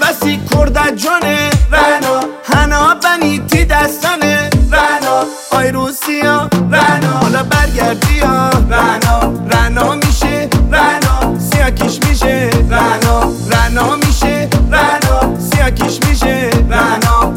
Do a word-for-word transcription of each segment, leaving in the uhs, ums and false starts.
بسی کرد جانه رنا هنا بنی تی دستانه رنا آی روسیا رنا حالا برگردی یا رنا رنا میشه رنا سیاکیش میشه رنا رنا میشه رنا سیاکیش میشه رنا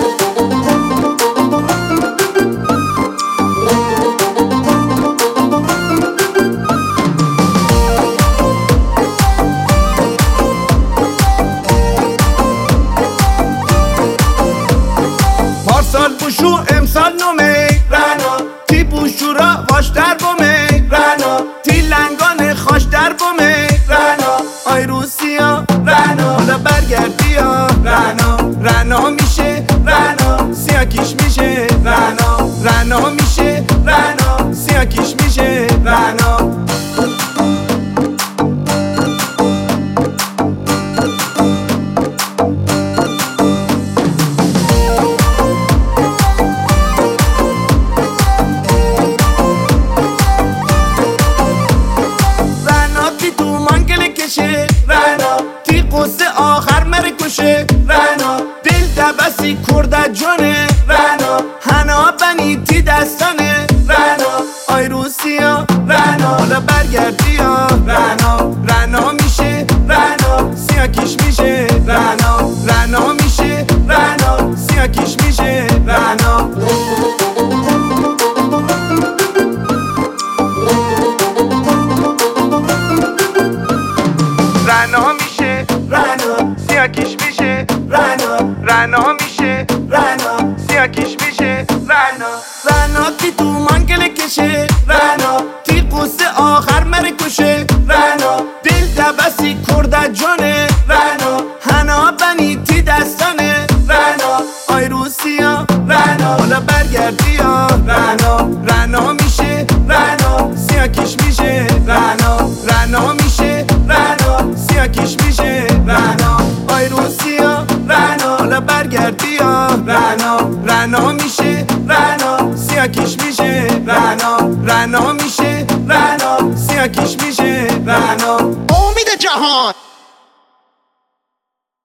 پارسال بوشو امسال نومه رنا تی بوشو را واش در بومه رنا تی لنگان خاش در بومه رنا آی روسیا رنا حالا برگردی یا رنا رنا میشه رنا سیاکیش میشه رنا رنا میشه رنا سیاکیش میشه رنا رنا تی قصه آخر مره کشه رنا دل دبسی کرد جانه رنا هنا بنی تی دستانه رنا آی روسیا رنا حالا برگردی یا رنا رنا میشه رنا سیاکیش میشه رنا رنا میشه رنا سیاکیش میشه رنا رنا میشه رنا سیاکیش میشه رنا رنا میشه رنا سیاکیش میشه رنا رنا تی تو منگل کشه رنا تی قصه آخر مره کشه رنا دل دبسی کرد جانه رنا هنا بنی تی دستانه رنا آی روسیا رنا حالا برگردی یا رنا رنا میشه رنا سیاکیش میشه رنا رنا میشه رنا سیاکیش میشه رنا آی روسیا رنا حالا برگردی یا رنا رنا میشه رنا سیاکیش میشه رنا رنا میشه رنا سیاکیش میشه رنا امید جهان.